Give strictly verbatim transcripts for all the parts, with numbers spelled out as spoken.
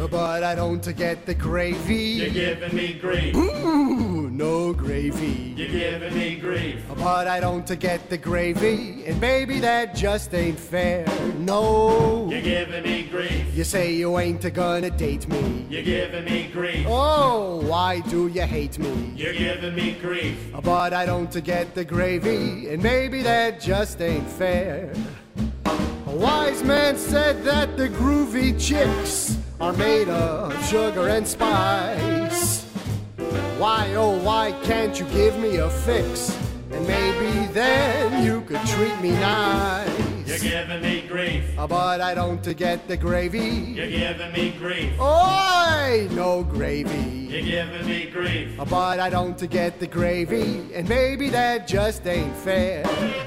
but I don't get the gravy. You're giving me grief. Ooh, no gravy. You're giving me grief. But I don't get the gravy, and baby, that just ain't fair. No. You're giving me grief. You say you ain't gonna date me. You're giving me grief. Oh, why do you hate me? You're giving me grief. But I don't get the gravy, and maybe that just ain't fair. A wise man said that the groovy chicks are made of sugar and spice. Why, oh, why can't you give me a fix? And maybe then you could treat me nice. You're giving me grief. But I don't get the gravy. You're giving me grief. Oi, no gravy. You're giving me grief. But I don't get the gravy, and maybe that just ain't fair.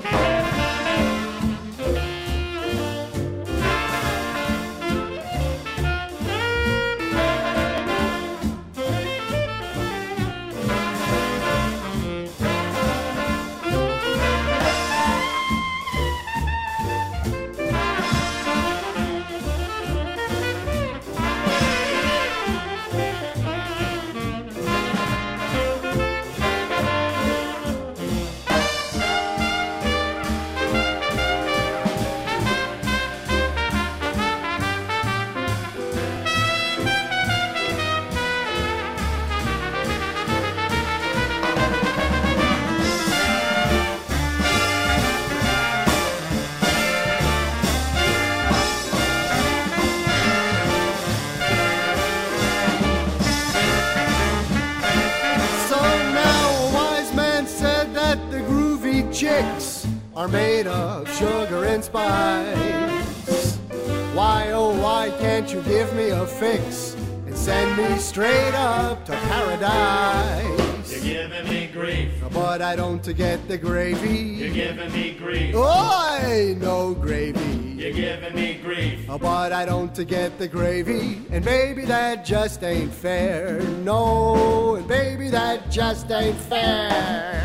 Chicks are made of sugar and spice. Why, oh, why can't you give me a fix and send me straight up to paradise? You're giving me grief. But I don't get the gravy. You're giving me grief. Oi, no gravy. You're giving me grief. But I don't get the gravy, and baby, that just ain't fair. No, and baby, that just ain't fair.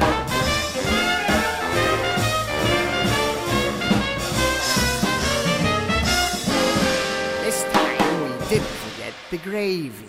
Didn't forget the gravy.